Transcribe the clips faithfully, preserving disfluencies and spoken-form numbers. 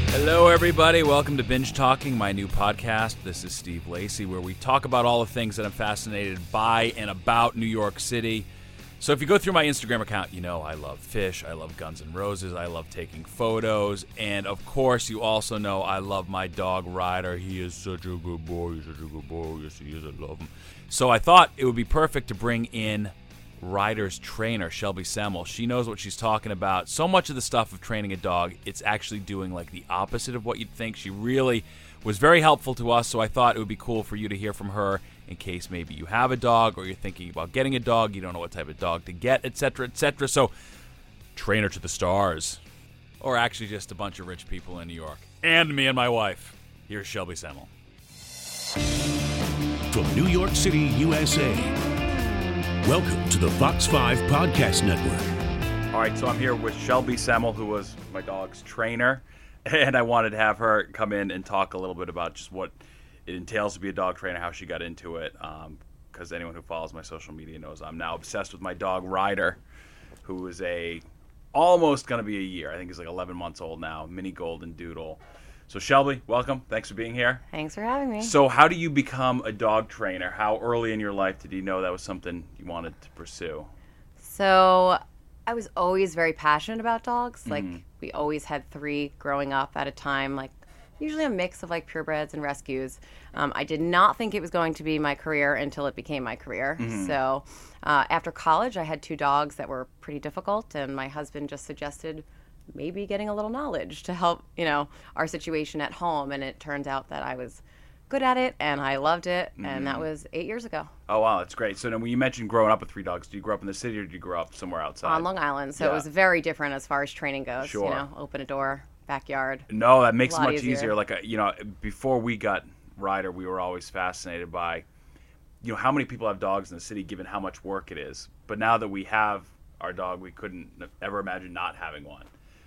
Hello, everybody. Welcome to Binge Talking, my new podcast. This is Steve Lacy, where we talk about all the things that I'm fascinated by and about New York City. So if you go through my Instagram account, you know I love fish, I love Guns N' Roses, I love taking photos, and of course you also know I love my dog Ryder. He is such a good boy, he's such a good boy, yes he is, I love him. So I thought it would be perfect to bring in Ryder's trainer, Shelby Semmel. She knows what she's talking about. So much of the stuff of training a dog, it's actually doing like the opposite of what you'd think. She really was very helpful to us, so I thought it would be cool for you to hear from her in case maybe you have a dog or you're thinking about getting a dog, you don't know what type of dog to get, et cetera, et cetera. So, trainer to the stars. Or actually just a bunch of rich people in New York. And me and my wife. Here's Shelby Semmel. From New York City, U S A, welcome to the Fox five Podcast Network. All right, so I'm here with Shelby Semmel, who was my dog's trainer. And I wanted to have her come in and talk a little bit about just what it entails to be a dog trainer, how she got into it, because um, anyone who follows my social media knows I'm now obsessed with my dog Ryder, who is a almost going to be a year. I think he's like eleven months old now, mini golden doodle. So Shelby, welcome. Thanks for being here. Thanks for having me. So how do you become a dog trainer? How early in your life did you know that was something you wanted to pursue? So I was always very passionate about dogs. Like Mm-hmm. we always had three growing up at a time, like usually a mix of like purebreds and rescues. Um, I did not think it was going to be my career until it became my career. Mm-hmm. So uh, after college, I had two dogs that were pretty difficult, and my husband just suggested maybe getting a little knowledge to help, you know, our situation at home. And it turns out that I was good at it, and I loved it, Mm-hmm. and that was eight years ago. Oh, wow, that's great. So now when you mentioned growing up with three dogs, did you grow up in the city or did you grow up somewhere outside? On Long Island, so Yeah. it was very different as far as training goes. Sure. You know, open a door, backyard. No, that makes it A lot much easier. easier. Like, a, you know, before we got Ryder, we were always fascinated by, you know, how many people have dogs in the city given how much work it is. But now that we have our dog, we couldn't ever imagine not having one.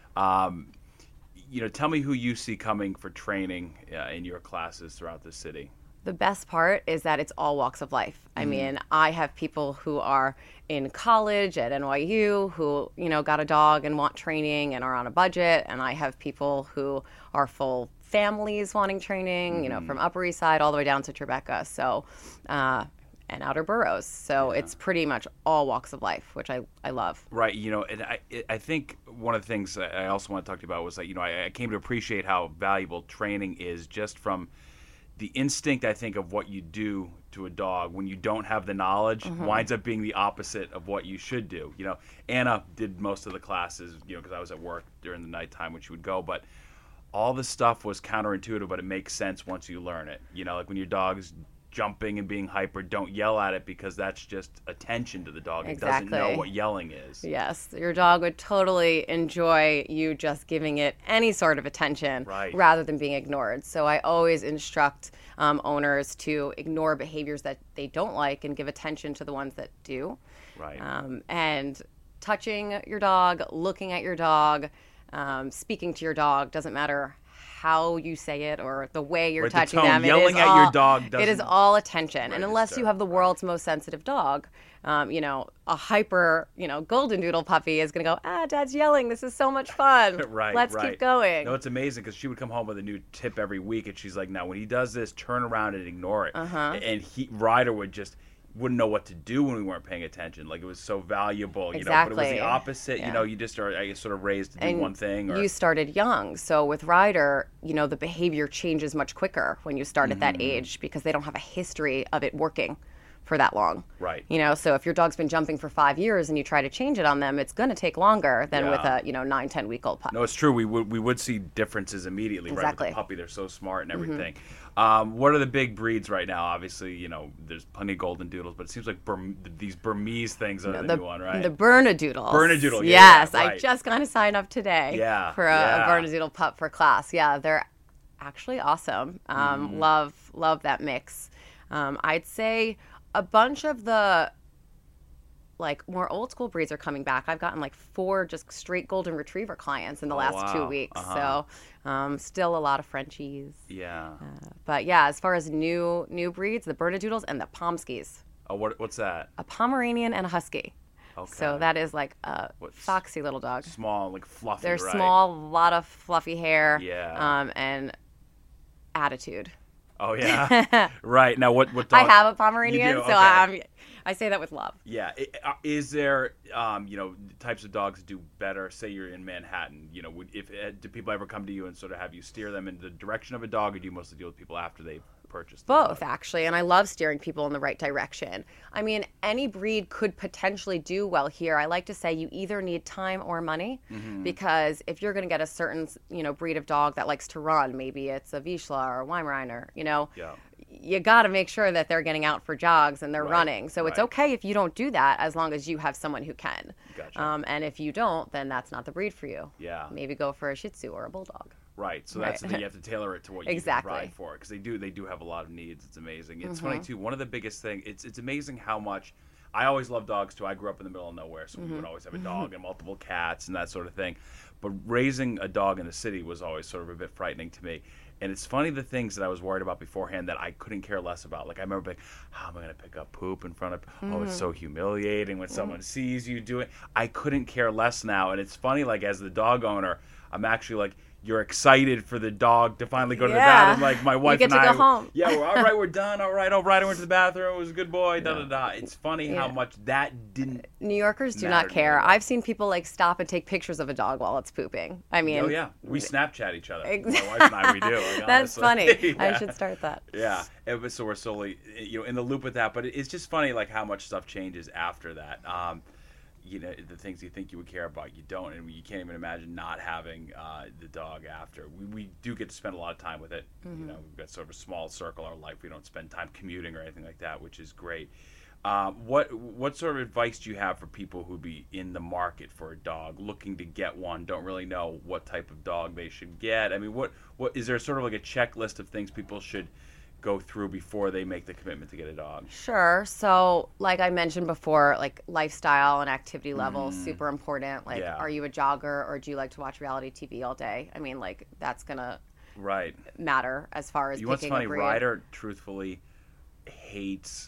Um, you know, tell me who you see coming for training uh, in your classes throughout the city. The best part is that it's all walks of life. I Mm-hmm. mean, I have people who are in college at N Y U who, you know, got a dog and want training and are on a budget. And I have people who are full families wanting training, Mm-hmm. you know, from Upper East Side all the way down to Tribeca. So, uh, and outer boroughs. So Yeah. it's pretty much all walks of life, which I, I love. Right, you know, and I I think one of the things that I also want to talk to you about was that, you know, I, I came to appreciate how valuable training is just from the instinct, I think, of what you do to a dog when you don't have the knowledge Mm-hmm. winds up being the opposite of what you should do. You know, Anna did most of the classes, you know, because I was at work during the nighttime when she would go, but all the stuff was counterintuitive, but it makes sense once you learn it. You know, like when your dog's jumping and being hyper, don't yell at it because that's just attention to the dog. It doesn't know Exactly. what yelling is. Yes, your dog would totally enjoy you just giving it any sort of attention Right. rather than being ignored. So I always instruct um, owners to ignore behaviors that they don't like and give attention to the ones that do. Right. Um, and touching your dog, looking at your dog, um, speaking to your dog, doesn't matter how you say it or the way you're Right, the touching tone. them. Yelling it is at all, your dog It is doesn't all attention. And unless you register. have the world's most sensitive dog, um, you know, a hyper, you know, golden doodle puppy is going to go, ah, Dad's yelling. This is so much fun. Right, Let's right. keep going. No, it's amazing because she would come home with a new tip every week, and she's like, "Now, when he does this, turn around and ignore it." Uh-huh. And he Ryder would just wouldn't know what to do when we weren't paying attention. Like it was so valuable, you know. But it was Exactly. the opposite. You Yeah. know, you just are I guess, sort of raised to do And one thing. Or you started young. So with Ryder, you know, the behavior changes much quicker when you start at that age because they don't have a history of it working for that long. Right. You know, so if your dog's been jumping for five years and you try to change it on them, it's going to take longer than with Yeah. a, you know, nine, ten week old pup. No, it's true. We would we would see differences immediately. Right, with Exactly. the puppy, they're so smart and everything. Um, what are the big breeds right now? Obviously, you know, there's plenty of golden doodles, but it seems like Burm- these Burmese things are the, the, new one, right? the Bernedoodles. Bernedoodle, yeah, Yes, yeah, I right. just got to sign up today Yeah, for a, yeah. a Bernedoodle pup for class. Yeah, they're actually awesome. Um, Mm-hmm. Love, love that mix. Um, I'd say a bunch of the like more old school breeds are coming back. I've gotten like four just straight golden retriever clients in the Oh, last two wow. weeks. Uh-huh. So um, still a lot of Frenchies. yeah. But yeah, as far as new new breeds, the Bernedoodles and the Pomskis, Oh, what what's that? a Pomeranian and a Husky. Okay. So that is like a What's- foxy little dog. Small, like fluffy, They're right? small, lot of fluffy hair, Yeah. um, and attitude. Oh, yeah. Right. Now, what, what dog? I have a Pomeranian, You do? so Okay. I'm, I say that with love. Yeah. I- uh, Is there, um, you know, types of dogs do better? Say you're in Manhattan. You know, would, if uh, do people ever come to you and sort of have you steer them in the direction of a dog, or do you mostly deal with people after they've purchased the Both, dog? actually, and I love steering people in the right direction. I mean, any breed could potentially do well here. I like to say you either need time or money, Mm-hmm. because if you're going to get a certain, you know, breed of dog that likes to run, maybe it's a Vizsla or a Weimaraner, you know, Yeah. you got to make sure that they're getting out for jogs and they're Right, running. So it's right. okay if you don't do that, as long as you have someone who can. Gotcha. Um, and if you don't, then that's not the breed for you. Yeah. Maybe go for a Shih Tzu or a Bulldog. Right. So that's the Right. thing. You have to tailor it to what you Exactly. can provide for, because they do they do have a lot of needs. It's amazing. It's funny too. One of the biggest thing. It's it's amazing how much. I always loved dogs too. I grew up in the middle of nowhere, so we would always have a dog and multiple cats and that sort of thing. But raising a dog in the city was always sort of a bit frightening to me. And it's funny the things that I was worried about beforehand that I couldn't care less about. Like I remember being, how am I going to pick up poop in front of? Oh, it's so humiliating when someone sees you do it. I couldn't care less now. And it's funny, like as the dog owner, I'm actually like, you're excited for the dog to finally go to the Yeah. bathroom. Like my wife get and to I, go home. yeah, we're all right, we're done. All right, all right, I went to the bathroom. It was a good boy. Da da da. It's funny how Yeah. much that didn't. New Yorkers do Mattered not care. more. I've seen people like stop and take pictures of a dog while it's pooping. I mean, Oh yeah, we Snapchat each other. Ex- My wife and I, we do. Like, that's honestly. funny. I Yeah. should start that. Yeah, it was, so we're solely, you know, in the loop with that. But it's just funny, like how much stuff changes after that. Um, you know, the things you think you would care about, you don't, and you can't even imagine not having uh, the dog after. We, we do get to spend a lot of time with it. Mm-hmm. You know, we've got sort of a small circle of our life. We don't spend time commuting or anything like that, which is great. Um, what what sort of advice do you have for people who be in the market for a dog, looking to get one, don't really know what type of dog they should get? I mean, what what is there sort of like a checklist of things people should go through before they make the commitment to get a dog? Sure. So, like I mentioned before, like lifestyle and activity level super important. Like, Yeah. are you a jogger or do you like to watch reality T V all day? I mean, like that's gonna Right. matter as far as You know what's picking funny? a breed. Ryder, truthfully, hates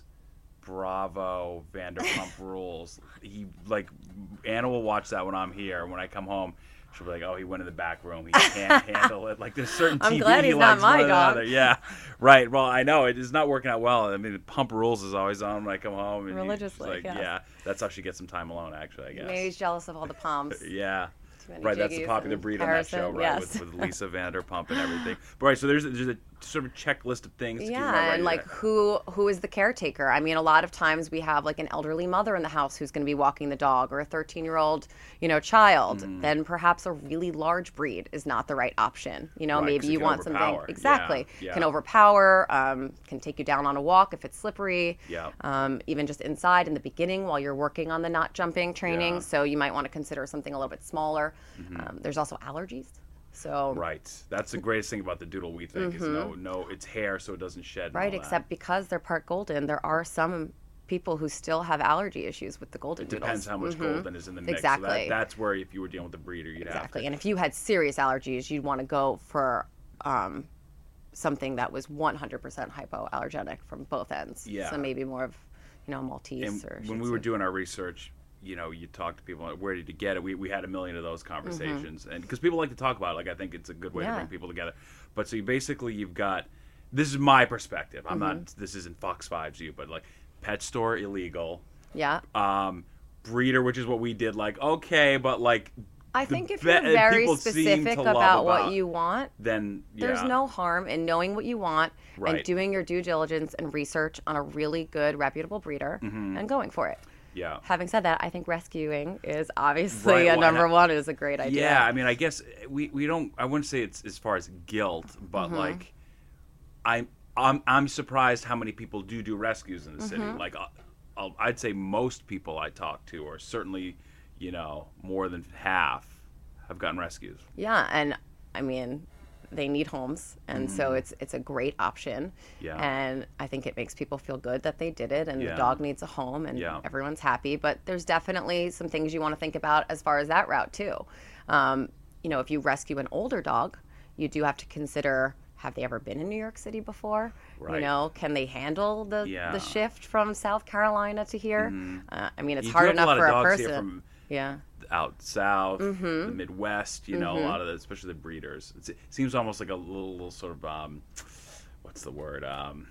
Bravo, Vanderpump Rules. He like Anna will watch that when I'm here. When I come home, she'll be like, "Oh, he went in the back room. He can't handle it." Like there's certain I'm T V glad he he's not likes my more than dog. other. Yeah, right. Well, I know it is not working out well. I mean, Pump Rules is always on when I come home. And she's Religiously, like, yes. yeah, that's how she gets some time alone. Actually, I guess. Maybe he's jealous of all the palms. Yeah. Too many Right, that's the jiggies popular and breed on that show, Harrison, right? yes. With, with Lisa Vanderpump and everything. But right, so there's, there's a sort of checklist of things. to keep them Yeah, ready and like to- who who is the caretaker? I mean, a lot of times we have like an elderly mother in the house who's going to be walking the dog, or a thirteen-year-old, you know, child. Mm. Then perhaps a really large breed is not the right option. You know, Right, 'cause maybe it you can want overpower. something exactly Yeah, can yeah. overpower, um, can take you down on a walk if it's slippery. Yeah. Um, even just inside in the beginning while you're working on the not jumping training. Yeah. So you might want to consider something a little bit smaller. Um, there's also allergies. So Right. That's the greatest thing about the doodle we think is no, no, it's hair so it doesn't shed. and Mm-hmm. Right, all that. except because they're part golden, there are some people who still have allergy issues with the golden It doodles. depends how much golden is in the mix. So Exactly. that, that's where if you were dealing with a breeder, you'd Exactly. have And if you had serious allergies, you'd want to go for um, something that was one hundred percent hypoallergenic from both ends. Yeah. So maybe more of, you know, Maltese to. or And when Shih we were Tzu. doing our research, you know, you talk to people, like, where did you get it? We, we had a million of those conversations. And because people like to talk about it, like I think it's a good way to Mm-hmm. Yeah. bring people together. But so you basically, you've got, this is my perspective. I'm not, Mm-hmm. this isn't Fox five's view, but like pet store illegal. Yeah. Um, breeder, which is what we did, like, okay, but like, I the think if be- you're very people seem specific to love about what you want, then yeah. there's no harm in knowing what you want Right. and doing your due diligence and research on a really good, reputable breeder Mm-hmm. and going for it. Yeah. Having said that, I think rescuing is obviously Right, a well, number and I- one is a great idea. Yeah, I mean, I guess we, we don't. I wouldn't say it's as far as guilt, but Mm-hmm. like, I'm I'm I'm surprised how many people do do rescues in the city. Mm-hmm. Like, I'll, I'll, I'd say most people I talk to, or certainly, you know, more than half, have gotten rescues. Yeah, and I mean, they need homes, and so it's it's a great option. Mm-hmm. Yeah. And I think it makes people feel good that they did it, and Yeah. the dog needs a home, and Yeah. everyone's happy. But there's definitely some things you want to think about as far as that route too. Um, you know, if you rescue an older dog, you do have to consider have they ever been in New York City before? Right. You know, can they handle the Yeah. the shift from South Carolina to here? Mm-hmm. Uh, I mean, it's You hard do have enough a lot for of a dogs here person. from Yeah. out south, Mm-hmm. the Midwest, you know, Mm-hmm. a lot of the, especially the breeders. It's, it seems almost like a little, little sort of, um, what's the word? Um,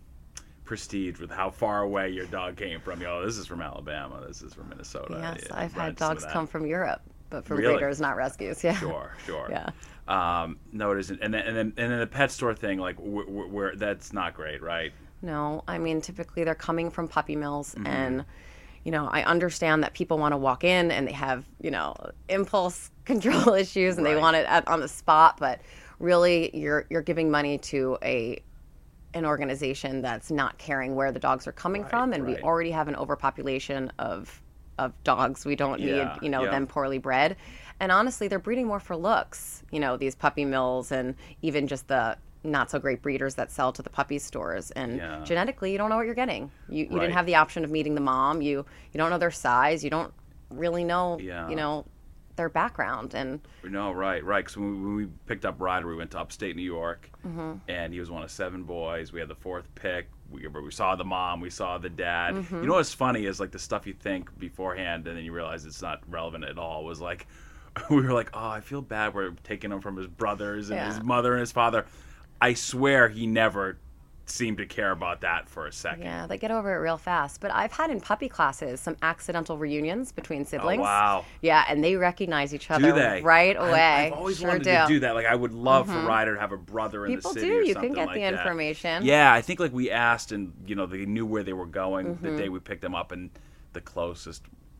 prestige with how far away your dog came from. You know, this is from Alabama, this is from Minnesota. Yes, Yeah, I've had right, some of dogs that. come from Europe, but from Really? breeders, not rescues. Yeah. Sure, sure. Yeah. Um, no, it isn't. And then, and then, and then the pet store thing, like, where, where that's not great, right? No, I mean, typically they're coming from puppy mills, Mm-hmm. and you know, I understand that people want to walk in and they have, you know, impulse control issues and Right. they want it at, on the spot, but really you're you're giving money to a an organization that's not caring where the dogs are coming Right, from, and right. we already have an overpopulation of of dogs. We don't Yeah, need, you know, yeah. them poorly bred. And honestly, they're breeding more for looks, you know, these puppy mills and even just the not so great breeders that sell to the puppy stores. And Yeah. genetically, you don't know what you're getting. You, you Right. didn't have the option of meeting the mom. You you don't know their size. You don't really know, Yeah. you know, their background. And No, right, right. Because when, we- when we picked up Ryder, we went to upstate New York, Mm-hmm. and he was one of seven boys. We had the fourth pick. We, we saw the mom, we saw the dad. Mm-hmm. You know what's funny is like the stuff you think beforehand, and then you realize it's not relevant at all. Was like, we were like, oh, I feel bad we're taking him from his brothers and Yeah. his mother and his father. I swear he never seemed to care about that for a second. yeah, they get over it real fast. But I've had in puppy classes some accidental reunions between siblings. Oh, wow. Yeah, and they recognize each other Do they? right I've- away. I've, always sure wanted do. Mm-hmm. to do that. Like, I would love for Ryder to have a brother in People the city do. or You something can get like the that. information. Yeah, I think like we asked, and you know they knew where they were going Mm-hmm. the day we picked them up, and the closest.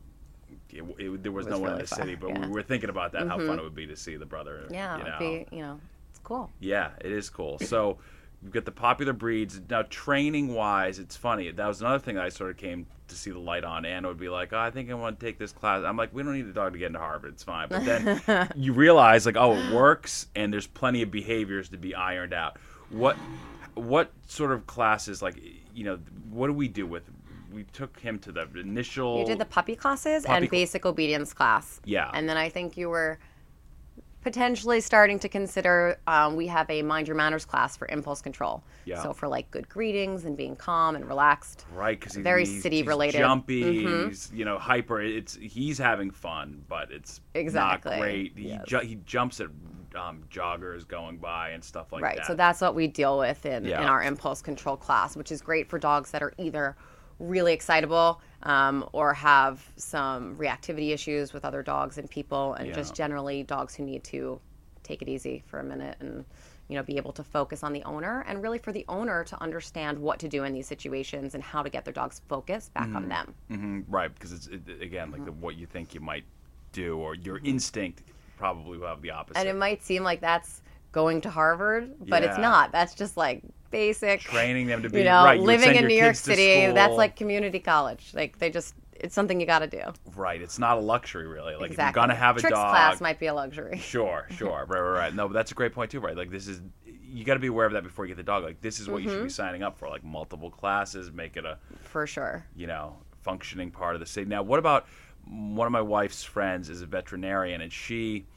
It, it, there was, It was no one in really the far, city, but yeah. we were thinking about that. How fun it would be to see the brother. Yeah, you it know. would be, you know, it's cool. Yeah, it is cool. So you've got the popular breeds. Now, training wise, it's funny. That was another thing that I sort of came to see the light on. Anna would be like, oh, I think I want to take this class. I'm like, we don't need a dog to get into Harvard. It's fine. But then you realize, like, oh, it works, and there's plenty of behaviors to be ironed out. What what sort of classes, like, you know, what do we do with we took him to the initial. You did the puppy classes Puppy and cl- basic obedience class. Yeah. And then I think you were potentially starting to consider, um, we have a mind your manners class for impulse control. Yeah. So for like good greetings and being calm and relaxed. Right, because he's Very he's, city-related. He's jumpy, Mhm. he's you know hyper. It's he's having fun, but it's Exactly. not great. He Yes. ju- he jumps at um, joggers going by and stuff like Right. that. So that's what we deal with in, Yeah. in our impulse control class, which is great for dogs that are either really excitable um, or have some reactivity issues with other dogs and people, and Yeah. just generally dogs who need to take it easy for a minute and, you know, be able to focus on the owner, and really for the owner to understand what to do in these situations and how to get their dog's focus back on them. hmm right, because it's it, again like the, what you think you might do, or your instinct probably will have the opposite. And it might seem like that's going to Harvard, but it's Yeah. not. That's just like basic Training them to be you know, right. You would living send in your New York kids to City. That's school. like community college. Like they just, it's something you got to do. right. It's not a luxury really. Like Exactly. if you're gonna have a Tricks dog. class might be a luxury. Sure, sure, right, right, right. No, but that's a great point too, right? Like this is, you got to be aware of that before you get the dog. Like this is what you should Mm-hmm. be signing up for. Like multiple classes, make it a For sure. you know, functioning part of the city. Now, what about one of my wife's friends is a veterinarian, and she,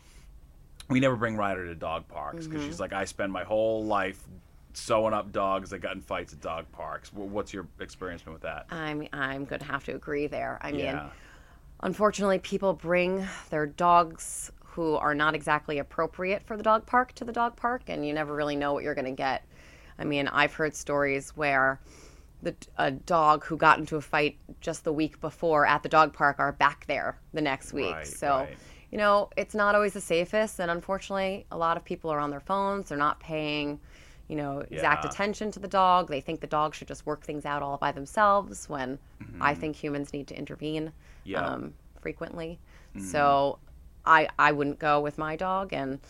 we never bring Ryder to dog parks because Mm-hmm. she's like, I spend my whole life sewing up dogs that got in fights at dog parks. Wh- What's your experience been with that? I'm I'm going to have to agree there. I mean, Yeah. unfortunately, people bring their dogs who are not exactly appropriate for the dog park to the dog park, and you never really know what you're going to get. I mean, I've heard stories where the, a dog who got into a fight just the week before at the dog park are back there the next week. Right, so, right. you know, it's not always the safest, and unfortunately, a lot of people are on their phones. They're not paying, you know, exact Yeah. attention to the dog. They think the dog should just work things out all by themselves, when I think humans need to intervene Mm-hmm. Yeah. um, frequently. Mm-hmm. So I I wouldn't go with my dog, and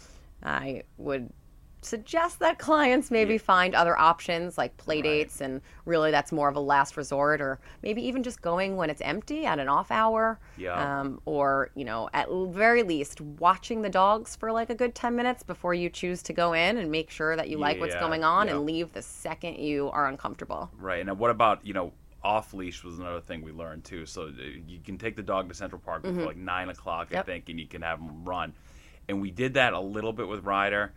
I would suggest that clients maybe find other options like play Right. dates, and really that's more of a last resort, or maybe even just going when it's empty at an off hour. Yeah. Um, or, you know, at l- very least watching the dogs for like a good ten minutes before you choose to go in, and make sure that you like what's Yeah, going on, yeah. and leave the second you are uncomfortable. Right. And what about, you know, off leash was another thing we learned too. So uh, you can take the dog to Central Park before like nine o'clock, I Mm-hmm. Yep. think, and you can have him run. And we did that a little bit with Ryder.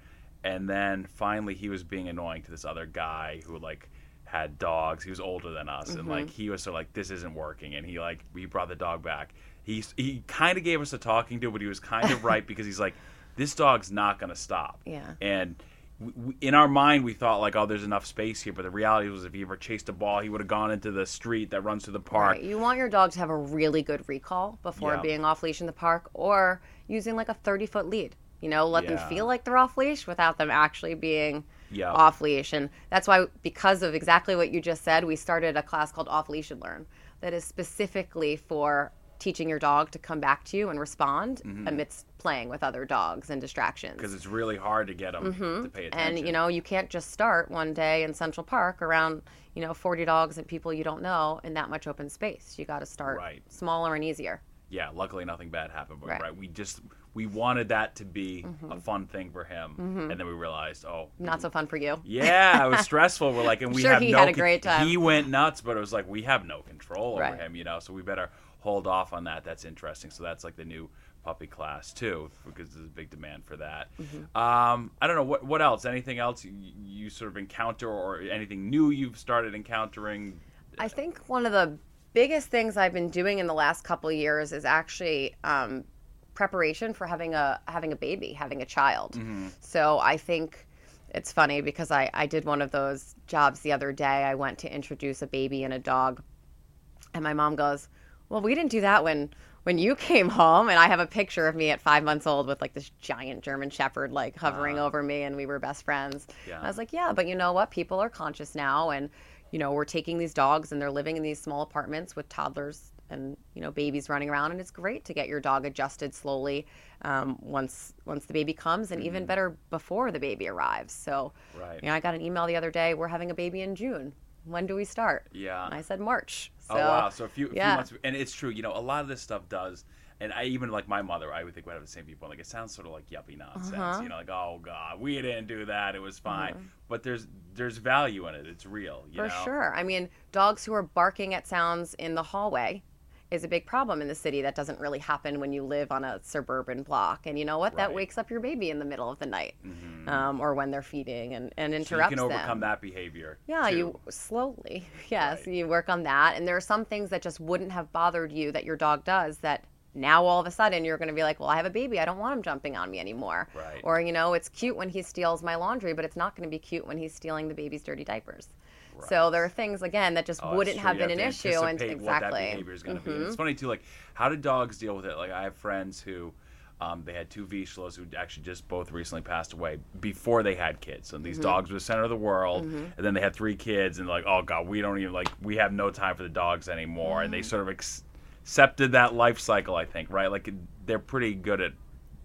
And then finally he was being annoying to this other guy who like had dogs. He was older than us, mm-hmm. and like he was sort of like, this isn't working, and he like he brought the dog back. He he kind of gave us a talking to, but he was kind of right because he's like, this dog's not going to stop. Yeah. And we, we, in our mind, we thought like, oh, there's enough space here, but the reality was, if he ever chased a ball, he would have gone into the street that runs through the park. Right. You want your dog to have a really good recall before Yeah. being off leash in the park, or using like a thirty foot lead. You know, let Yeah. them feel like they're off leash without them actually being Yeah. off leash. And that's why, because of exactly what you just said, we started a class called Off Leash and Learn that is specifically for teaching your dog to come back to you and respond mm-hmm. amidst playing with other dogs and distractions. Because it's really hard to get them mm-hmm. to pay attention. And, you know, you can't just start one day in Central Park around, you know, forty dogs and people you don't know in that much open space. You got to start Right. smaller and easier. Yeah, luckily nothing bad happened, but Right. right, we just we wanted that to be mm-hmm. a fun thing for him, mm-hmm. and then we realized, oh, Not so fun for you. yeah, it was stressful. We're like, and we Sure, have he no. had a con- great time. He went nuts, but it was like we have no control over Right. him, you know. So we better hold off on that. That's interesting. So that's like the new puppy class too, because there's a big demand for that. Mm-hmm. Um, I don't know what what else. Anything else you, you sort of encounter, or anything new you've started encountering? I think one of the biggest things I've been doing in the last couple of years is actually um, preparation for having a having a baby, having a child. Mm-hmm. So I think it's funny because I, I did one of those jobs the other day. I went to introduce a baby and a dog, and my mom goes, well, we didn't do that when when you came home. And I have a picture of me at five months old with like this giant German Shepherd like hovering uh, over me, and we were best friends. Yeah. I was like, yeah, but you know what? People are conscious now, and you know, we're taking these dogs and they're living in these small apartments with toddlers and, you know, babies running around. And it's great to get your dog adjusted slowly um, once once the baby comes, and mm-hmm. even better before the baby arrives. So, right. you know, I got an email the other day, we're having a baby in June. When do we start? Yeah. And I said March. So, oh, wow. So a few, a yeah. few months. And it's true, you know, a lot of this stuff does. And I even, like my mother, I would think we'd have the same people. Like, it sounds sort of like yuppie nonsense. Uh-huh. You know, like, oh, God, we didn't do that. It was fine. Uh-huh. But there's there's value in it. It's real, you For know? sure. I mean, dogs who are barking at sounds in the hallway is a big problem in the city. That doesn't really happen when you live on a suburban block. And you know what? That Right. wakes up your baby in the middle of the night, Mm-hmm. um, or when they're feeding, and, and So interrupts you can overcome them. that behavior. Yeah, too. you slowly. Yes, Right. you work on that. And there are some things that just wouldn't have bothered you that your dog does that now all of a sudden you're going to be like, well, I have a baby. I don't want him jumping on me anymore. Right. Or, you know, it's cute when he steals my laundry, but it's not going to be cute when he's stealing the baby's dirty diapers. Right. So there are things, again, that just Oh, that's wouldn't true. have You been an to issue. And anticipate exactly. what that behavior is going to be. And Mhm. it's funny, too, like, how do dogs deal with it? Like, I have friends who, um, they had two Vizslas who actually just both recently passed away before they had kids. And these Mm-hmm. dogs were the center of the world. And then they had three kids, and like, oh, God, we don't even, like, we have no time for the dogs anymore. Mm-hmm. And they sort of ex- accepted that life cycle, I think, right? Like, they're pretty good at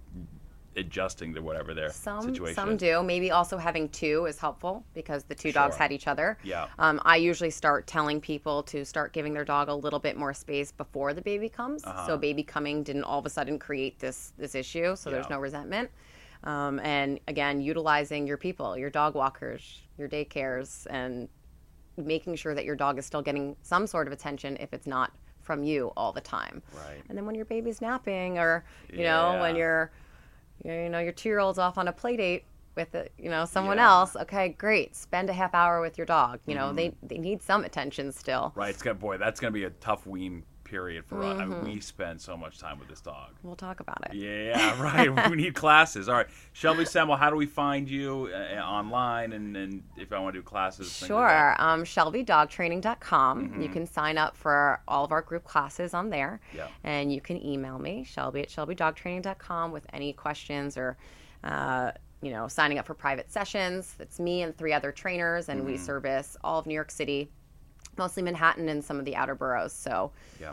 adjusting to whatever their Some situation some is. do. Maybe also having two is helpful because the two dogs Sure. had each other. Yeah. Um, I usually start telling people to start giving their dog a little bit more space before the baby comes. Uh-huh. So baby coming didn't all of a sudden create this this issue. So there's Yeah. no resentment. Um, and again, utilizing your people, your dog walkers, your daycares, and making sure that your dog is still getting some sort of attention if it's not from you all the time. Right. And then when your baby's napping, or you know, when Yeah. you're you know, your two-year-old's off on a play date with, a, you know, someone Yeah. else. Okay, great. Spend a half hour with your dog. You know, Mm-hmm. they they need some attention still. Right. It's gonna, boy, that's going to be a tough wean period for us. I Mm-hmm. mean, we spend so much time with this dog. We'll talk about it. Yeah, right. We need classes. All right. Shelby Semmel, how do we find you uh, online, and, and if I want to do classes? things like Sure. that? Um, Shelby Dog Training dot com. You can sign up for all of our group classes on there. Yeah. And you can email me, Shelby at Shelby Dog Training dot com, with any questions or, uh, you know, signing up for private sessions. It's me and three other trainers, and we service all of New York City, mostly Manhattan and some of the outer boroughs. So, Yeah.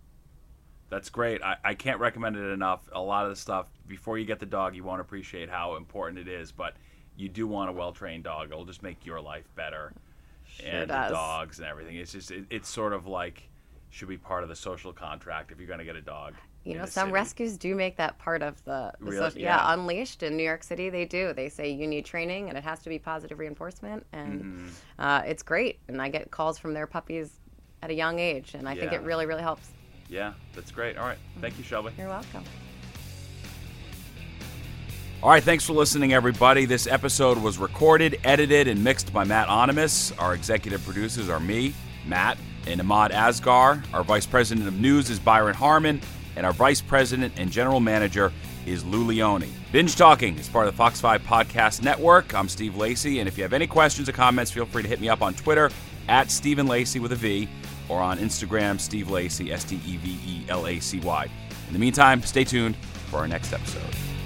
That's great. I, I can't recommend it enough. A lot of the stuff, before you get the dog, you won't appreciate how important it is, but you do want a well-trained dog. It'll just make your life better. Sure and does. the dogs and everything. It's just, it, it's sort of like, should be part of the social contract if you're going to get a dog. you in know, the some city. rescues do make that part of the, the Really? social, yeah. Yeah. Unleashed in New York City, they do. They say you need training, and it has to be positive reinforcement, and Mm-hmm. uh, it's great. And I get calls from their puppies at a young age, and I think Yeah. it really, really helps. Yeah, that's great. All right. Thank you, Shelby. You're welcome. All right, thanks for listening, everybody. This episode was recorded, edited, and mixed by Matt Onimus. Our executive producers are me, Matt, and Ahmad Asghar. Our vice president of news is Byron Harmon, and our vice president and general manager is Lou Leone. Binge Talking is part of the Fox five Podcast Network. I'm Steve Lacy, and if you have any questions or comments, feel free to hit me up on Twitter at Stephen Lacy with a V, or on Instagram, Steve Lacy, S T E V E L A C Y. In the meantime, stay tuned for our next episode.